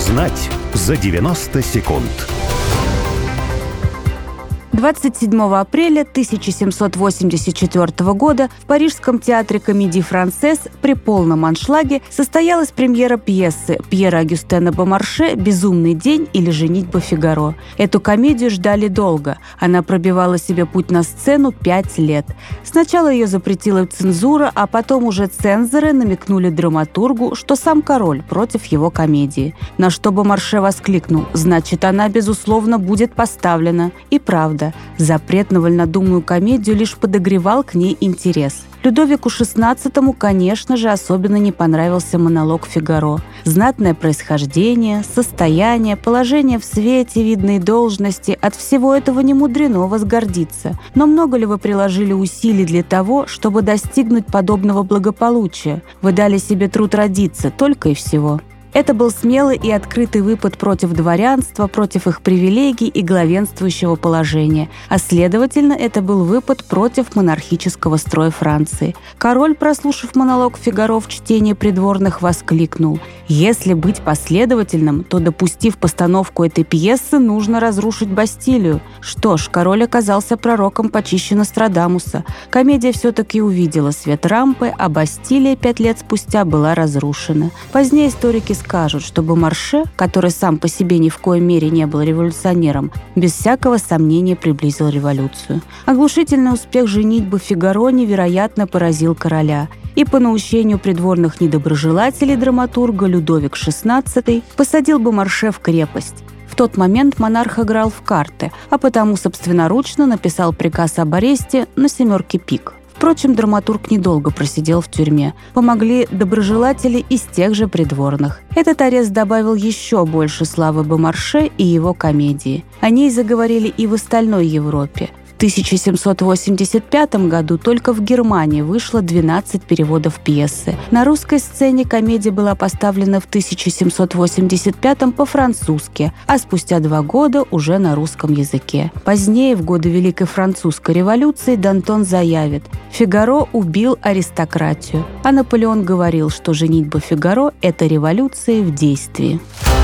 Узнать за 90 секунд. 27 апреля 1784 года в Парижском театре Комедии Франсез при полном аншлаге состоялась премьера пьесы Пьера Огюстена Бомарше «Безумный день» или «Женитьба Фигаро». Эту комедию ждали долго. Она пробивала себе путь на сцену 5 лет. Сначала ее запретила цензура, а потом уже цензоры намекнули драматургу, что сам король против его комедии. На что Бомарше воскликнул: «Значит, она, безусловно, будет поставлена». И правда, запрет на вольнодумную комедию лишь подогревал к ней интерес. Людовику XVI, конечно же, особенно не понравился монолог Фигаро. Знатное происхождение, состояние, положение в свете, видные должности – от всего этого не мудрено возгордиться. Но много ли вы приложили усилий для того, чтобы достигнуть подобного благополучия? Вы дали себе труд родиться, только и всего. Это был смелый и открытый выпад против дворянства, против их привилегий и главенствующего положения. А следовательно, это был выпад против монархического строя Франции. Король, прослушав монолог Фигаро в чтении придворных, воскликнул: «Если быть последовательным, то, допустив постановку этой пьесы, нужно разрушить Бастилию». Что ж, король оказался пророком почище Нострадамуса. Комедия все-таки увидела свет рампы, а Бастилия 5 лет спустя была разрушена. Позднее историки скажут, что Бомарше, который сам по себе ни в коей мере не был революционером, без всякого сомнения приблизил революцию. Оглушительный успех «Женитьбы Фигаро» невероятно поразил короля. И по наущению придворных недоброжелателей драматурга Людовик XVI посадил Бомарше в крепость. В тот момент монарх играл в карты, а потому собственноручно написал приказ об аресте на 7 пик. Впрочем, драматург недолго просидел в тюрьме. Помогли доброжелатели из тех же придворных. Этот арест добавил еще больше славы Бомарше и его комедии. О ней заговорили и в остальной Европе. В 1785 году только в Германии вышло 12 переводов пьесы. На русской сцене комедия была поставлена в 1785 по-французски, а спустя 2 года уже на русском языке. Позднее, в годы Великой Французской революции, Д'Антон заявит: «Фигаро убил аристократию», а Наполеон говорил, что «Женитьба Фигаро» – это революция в действии.